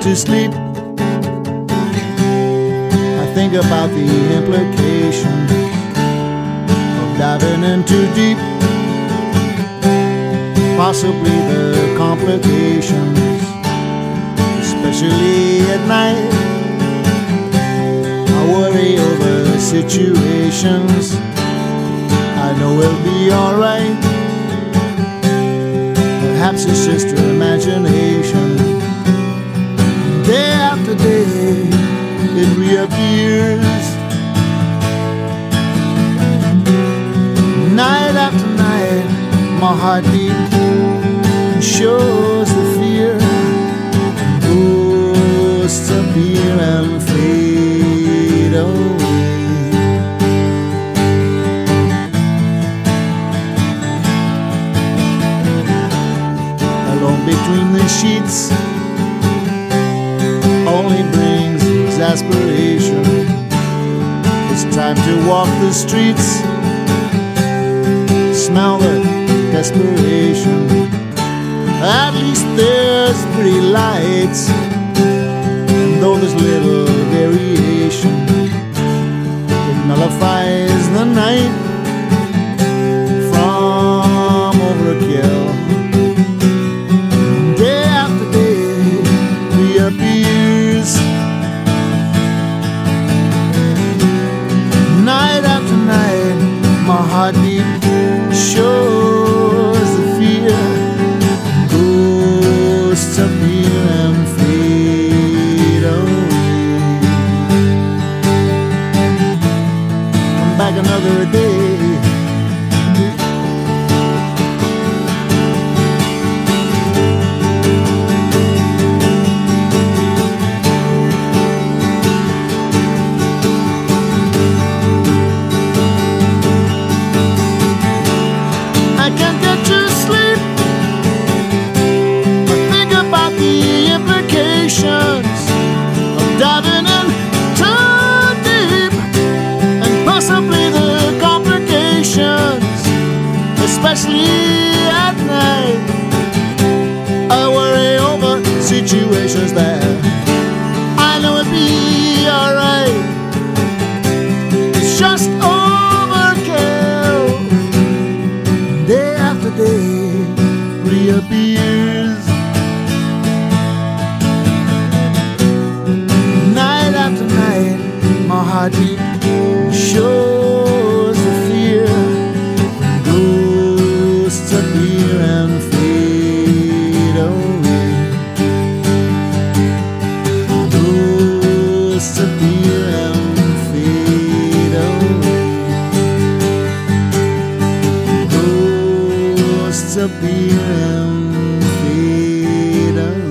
to sleep, I think about the implications of diving in too deep, possibly the complications, especially at night. I worry over situations I know we'll be alright. Perhaps it's just your imagination. Day after day, it reappears. Night after night, my heartbeat shows the fear. Ghosts appear and fade away. Between the sheets only brings exasperation. It's time to walk the streets, smell the desperation. At least there's pretty lights, and though there's little variation, it nullifies the night from overkill. Appears night after night, my heartbeat shows the fear. Ghosts appear and fade away. Come back another day. Of diving in too deep, and possibly the complications, especially at night. I worry over situations that I know it'd be alright. It's just overkill. Day after day reappears. My heartbeat shows the fear. Ghosts appear and fade away. Ghosts appear and fade away. Ghosts appear and fade away.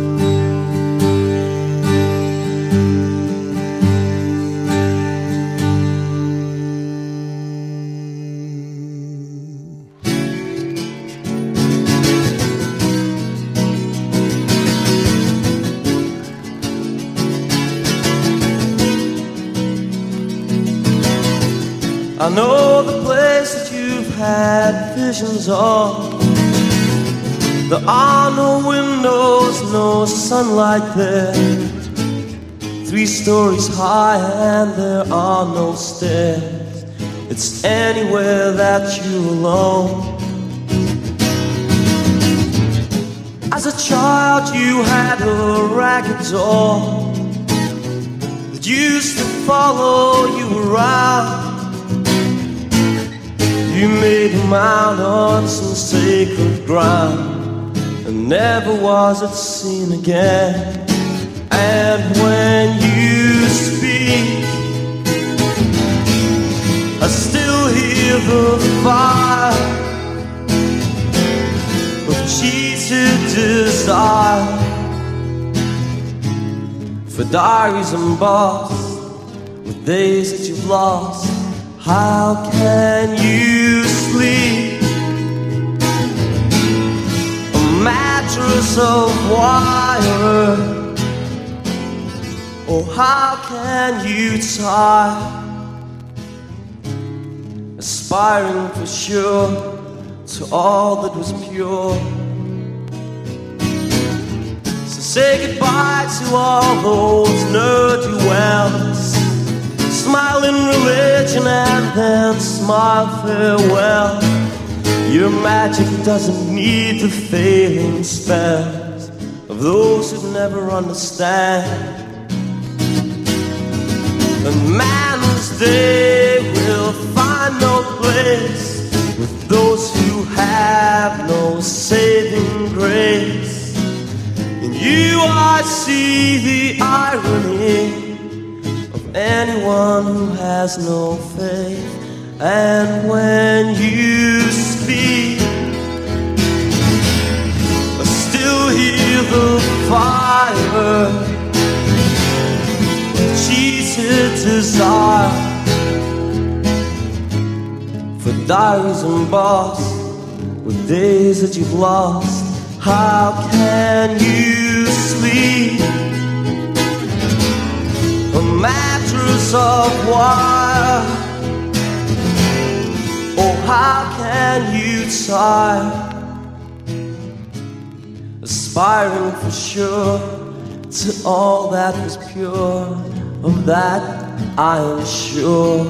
I know the place that you've had visions of. There are no windows, no sunlight there. 3 stories high and there are no stairs. It's anywhere that you're alone. As a child you had a ragged doll that used to follow you around. You made a mound on some sacred ground, and never was it seen again. And when you speak, I still hear the fire of cheated desire. For diaries embossed with days that you've lost, how can you sleep? A mattress of wire. Oh, how can you tire? Aspiring for sure to all that was pure. So Say goodbye to all those nerdy wells. Smile in religion and then smile farewell. Your magic doesn't need the failing spells of those who never understand. And man's day will find no place with those who have no saving grace. In you I see the irony of anyone who has no faith. And when you speak, I still hear the fire, cheated desire for diaries and bars with days that you've lost. How can you sleep? A mattress of wire. Oh, how can you tire? Aspiring for sure to all that was pure. Of that I am sure.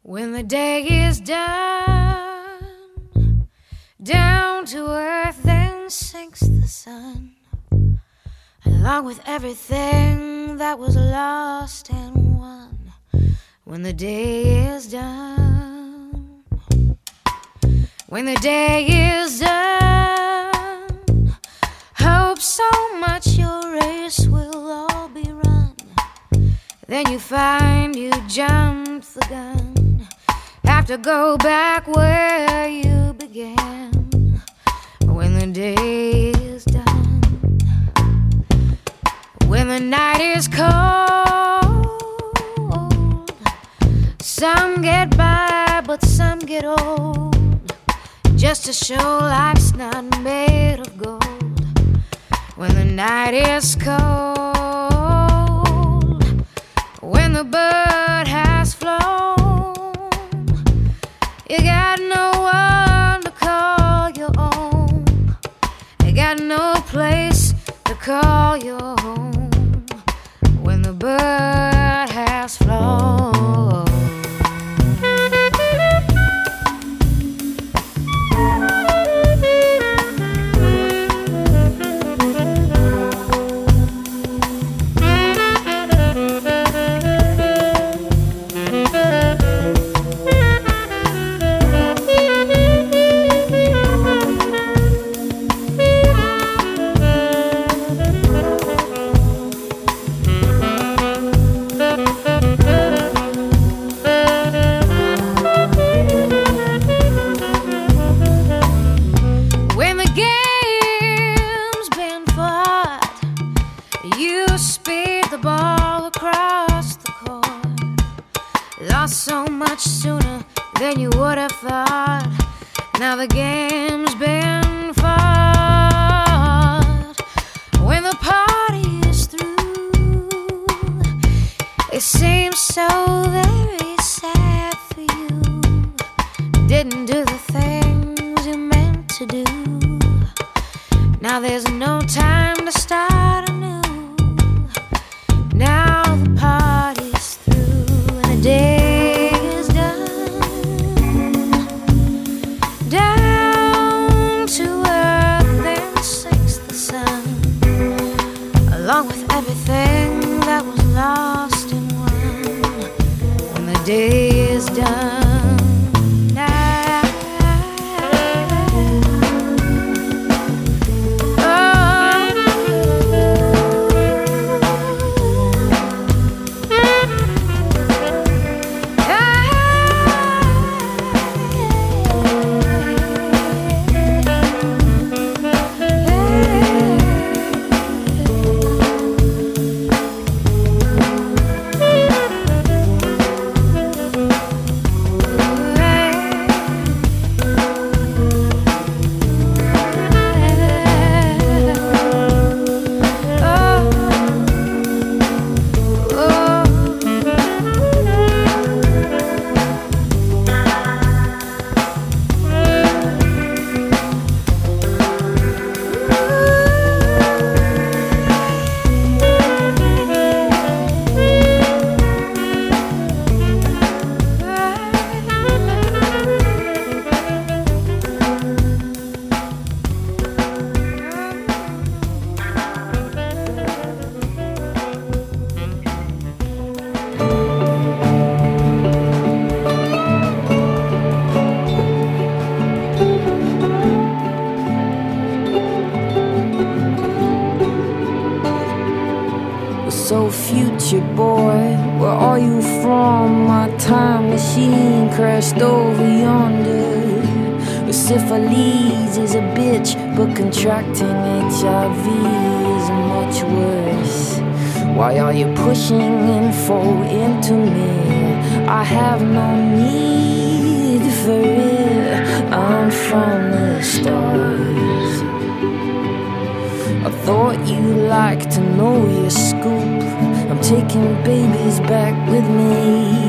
When the day is done, down to earth then sinks the sun, along with everything that was lost and won. When the day is done, when the day is done, hope so much your race will all be run. Then you find you jumped the gun, have to go back where you began. When the day is done, when the night is cold, some get by but some get old, just to show life's not made of gold. When the night is cold, when the bird has flown, you got no one to call your own, you got no place to call your home. When the bird has flown, so much sooner than you would have thought. Now the game's been fought. When the party is through, it seems so very sad for you. Didn't do the things you meant to do. Now there's no time to start anew. Now the party's through and the day along with everything that was lost and won. When the day is done, So future boy, where are you from? My time machine crashed over yonder. Syphilis is a bitch, but contracting HIV is much worse. Why are you pushing info into me? I have no need for it. I'm from the stars. I thought you liked to know your scoop. I'm taking babies back with me.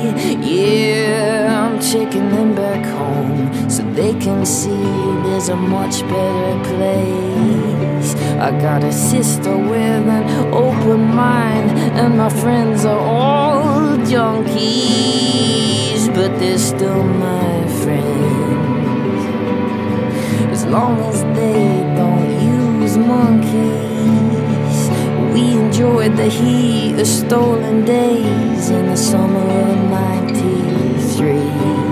Yeah, I'm taking them back home so they can see there's a much better place. I got a sister with an open mind, and my friends are all junkies. but they're still my friends. As long as they don't use monkeys, we enjoyed the heat of stolen days in the summer of '93.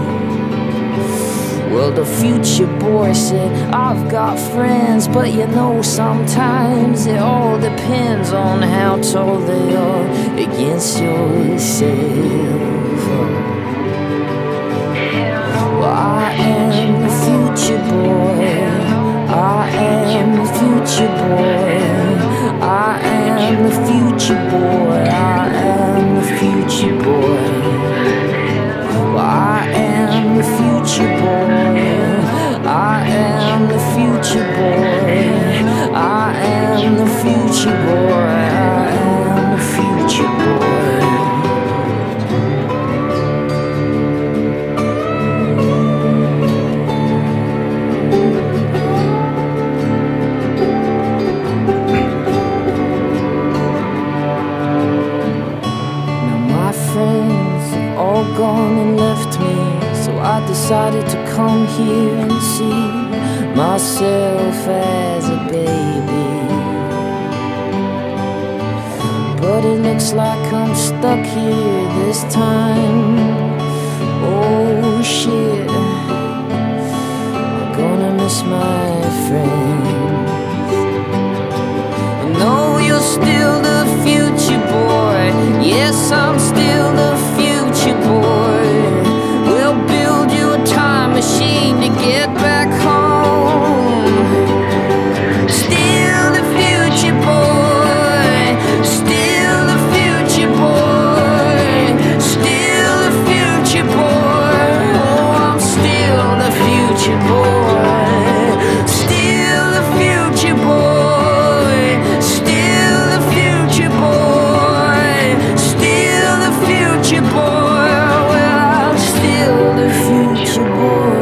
Well, the future boy said, I've got friends, but you know, sometimes it all depends on how tall they are against yourself. Well, I am the future boy. I am the future boy. I am the future boy. I am the future boy. Well, I am the future boy. I am the future boy. I am the future boy. I am the future boy. Now my friends have all gone and left me, so I decided to come here and see myself as a baby. But it looks like I'm stuck here this time. Oh shit, I'm gonna miss my friends. I know you're still the future boy. Yes, I'm still the future boy. We'll build you a time machine to get back home. Still the future boy. Still the future boy. Still the future boy. Oh, I'm still the future boy. Still the future boy. Still the future boy. Still the future boy. Well, I'm still the future boy.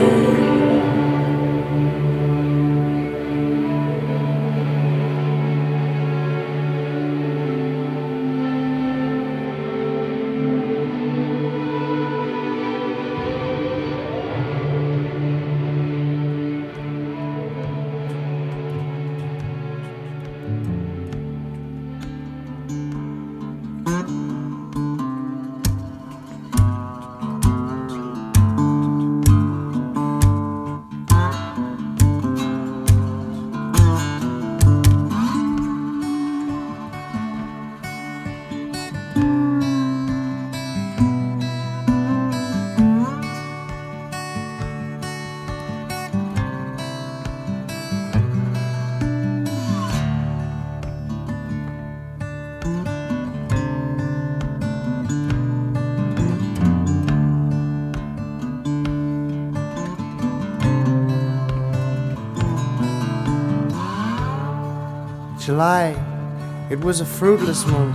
July, it was a fruitless month.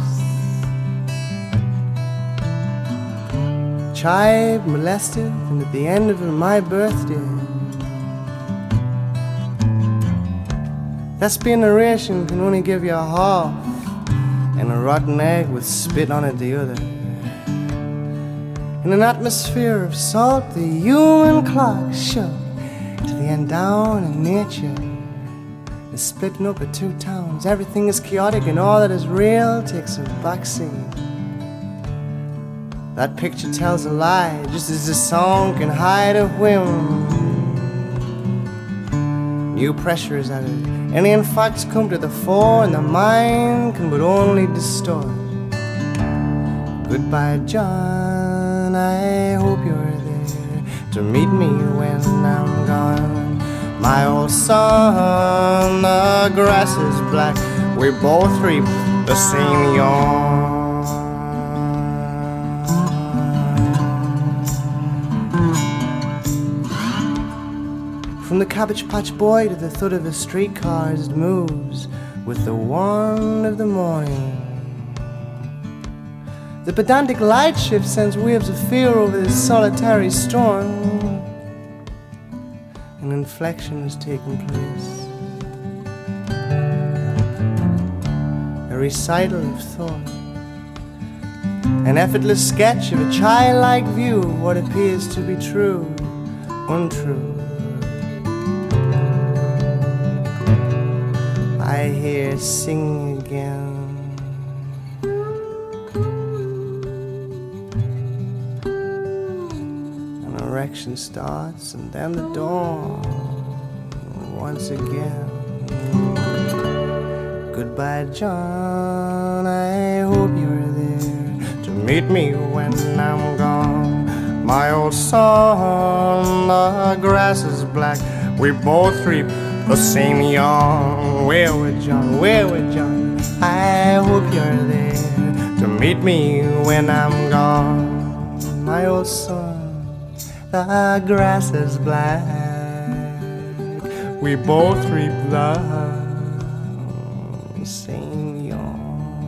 Child molested, and at the end of it, my birthday. That speneration can only give you a half, and a rotten egg with spit on it the other. In an atmosphere of salt, the human clock shook to the end down in nature. Is splitting up at two towns. Everything is chaotic and all that is real takes a backseat. That picture tells a lie, just as a song can hide a whim. New pressure is added. Alien facts come to the fore, and the mind can but only distort. Goodbye, John, I hope you're there to meet me when I'm gone. My old son, the grass is black, we both reap the same yawn. From the Cabbage Patch Boy to the thud of a streetcar as it moves with the wand of the morning. The pedantic light shift sends waves of fear over this solitary storm. An inflection has taken place. A recital of thought. an effortless sketch of a childlike view of what appears to be true, untrue. I hear sing again. An erection starts and then the dawn once again. Goodbye, John, I hope you're there to meet me when I'm gone. My old son, the grass is black, we both reap the same yawn. Where would John, where would John, I hope you're there to meet me when I'm gone. My old son, the grass is black, we both reap the same yawn.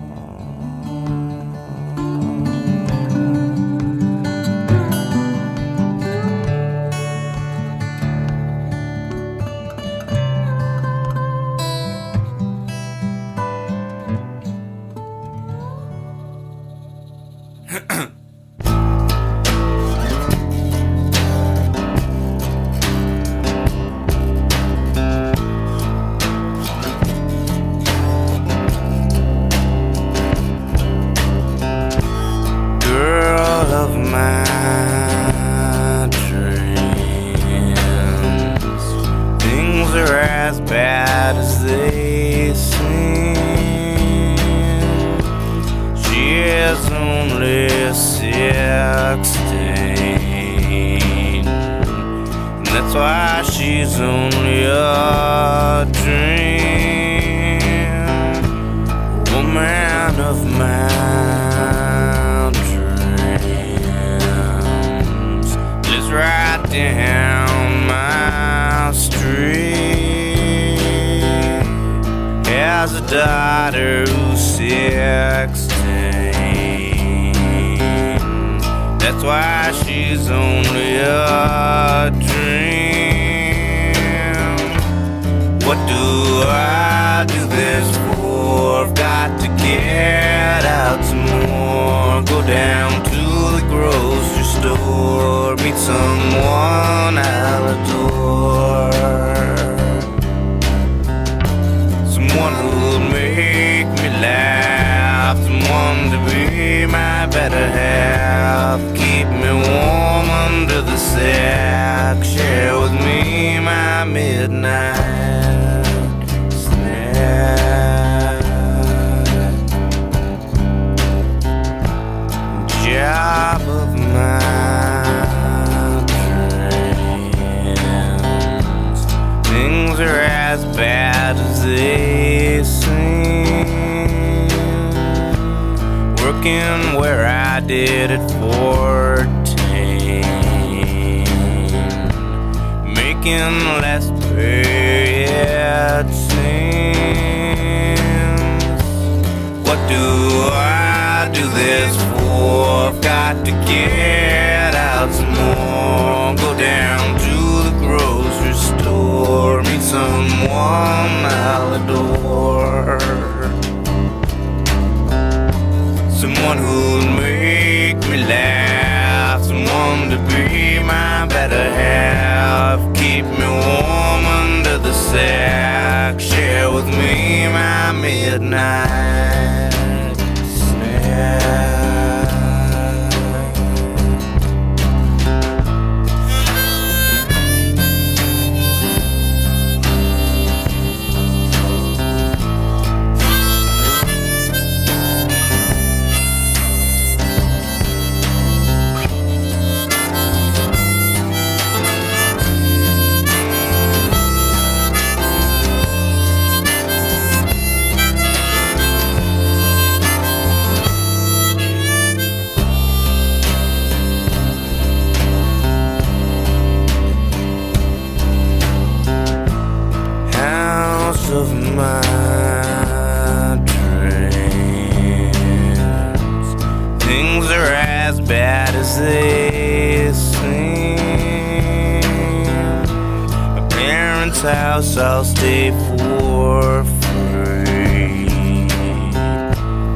House I'll stay for free.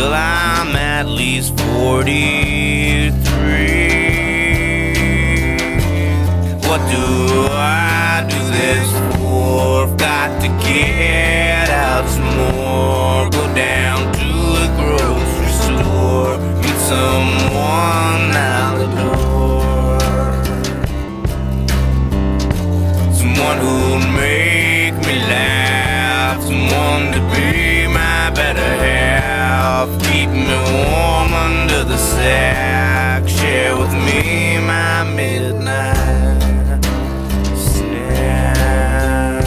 till I'm at least 43. What do I do this for? I've got to get out some more. Go down to the grocery store, meet someone out the door. Someone who'll make me laugh, someone to be my better half, keep me warm under the sack, share with me my midnight snack.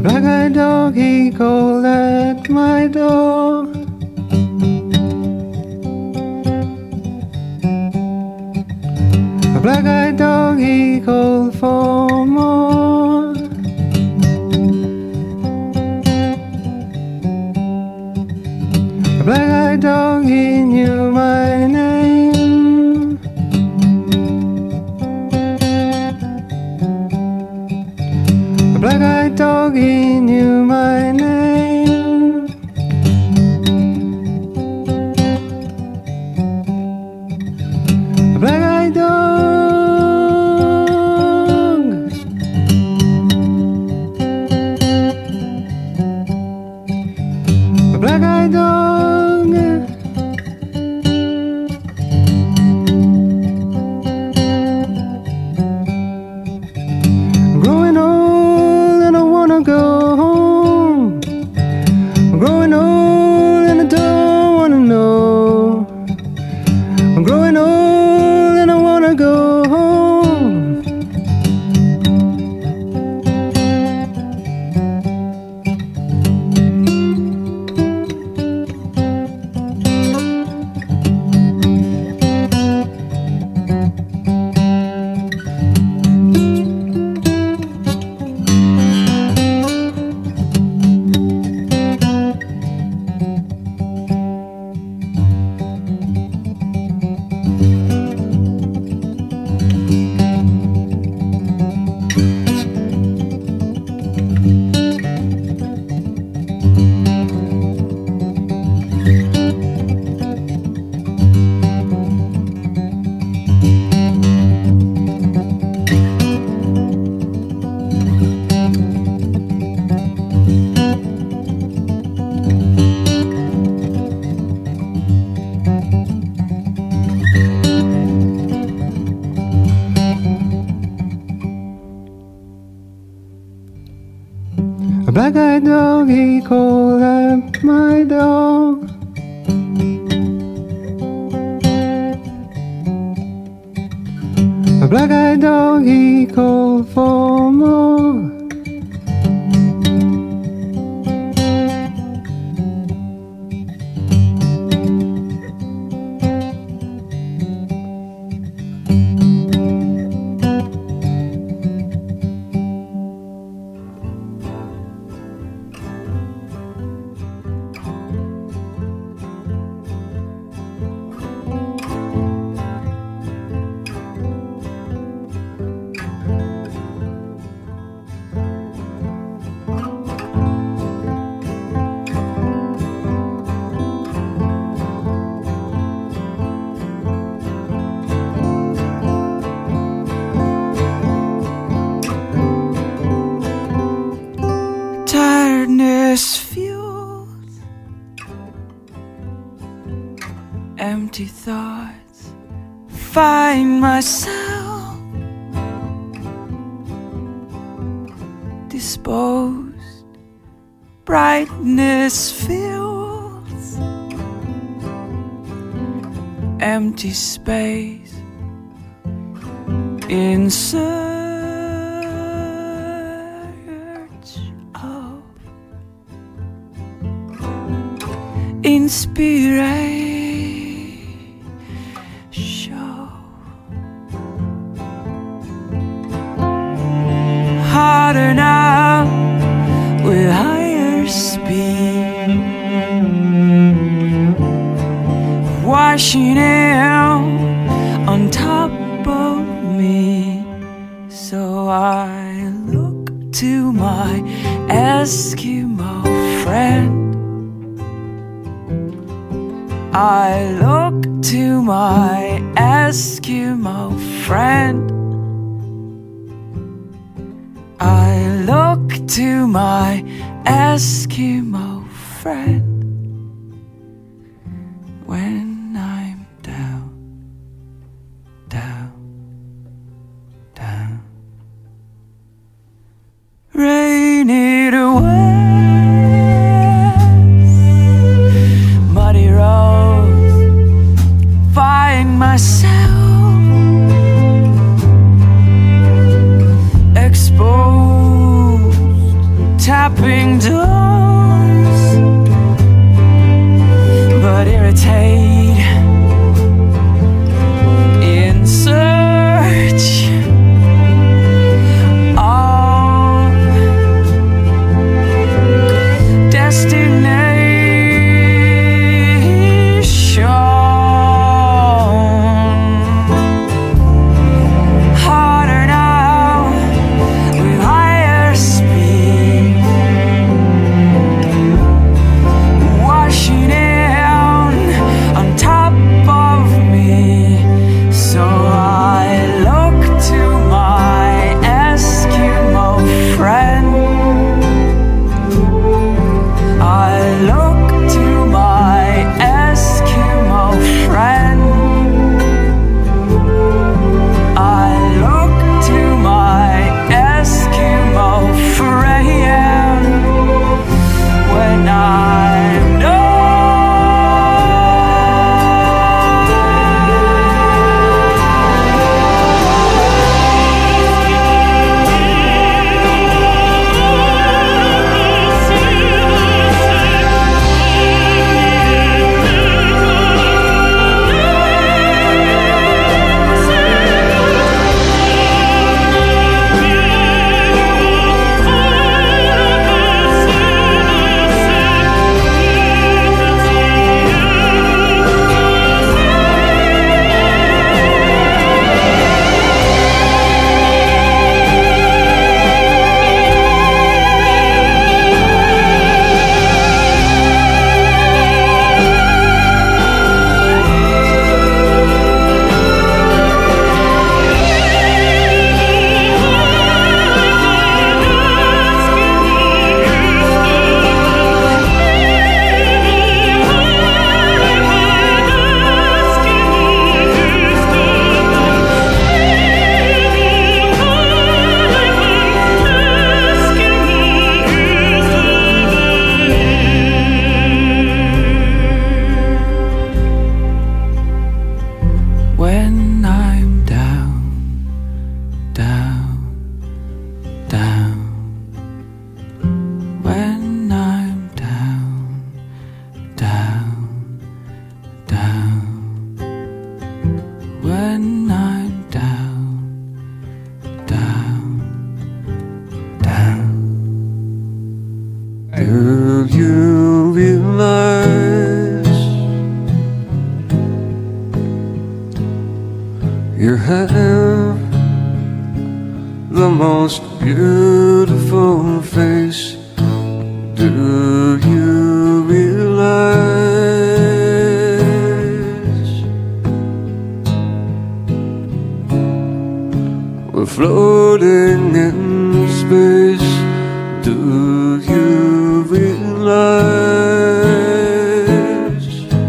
A black-eyed dog, he called at my door. A black-eyed dog, he called for more. A black-eyed dog, he knew my name. A black-eyed dog, he knew my name. A black-eyed dog. A black-eyed dog. Growing old and I wanna go home. I'm growing old and I don't wanna know. I'm growing old and I wanna go home. A black-eyed dog, he called at my door. A black-eyed dog, he called for more. Tiredness fuels, empty thoughts, find myself disposed. Brightness fills empty space in search of inspiration. Harder now with higher speed, washing out on top of me. So I look to my Eskimo friend. I look to my Eskimo friend. I look to my Eskimo friend when I'm down, down, down. Rain it away, muddy roads, find myself exposed, slapping doors, but irritate in search of destination. Harder now with higher speed, washing down on top of me. So I look to my Eskimo friend. I look to my Eskimo friend. I look to my Eskimo friend when I'm done. When I'm down, down, down. When I'm down, down, down. When I'm down, down, down. Do you realize you have the most beautiful face? Do you realize we're floating in space? Do you realize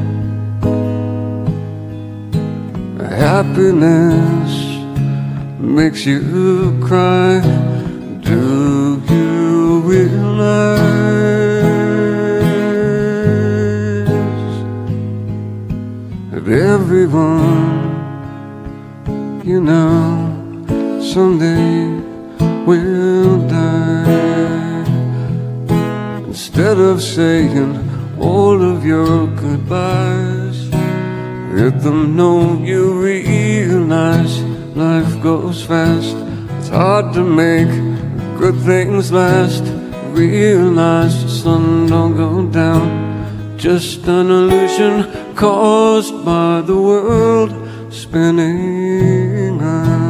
happiness makes you cry? Do you realize that everyone you know someday will die? Instead of saying all of your goodbyes, let them know you realize life goes fast. It's hard to make good things last. Realize the sun don't go down, just an illusion caused by the world spinning on.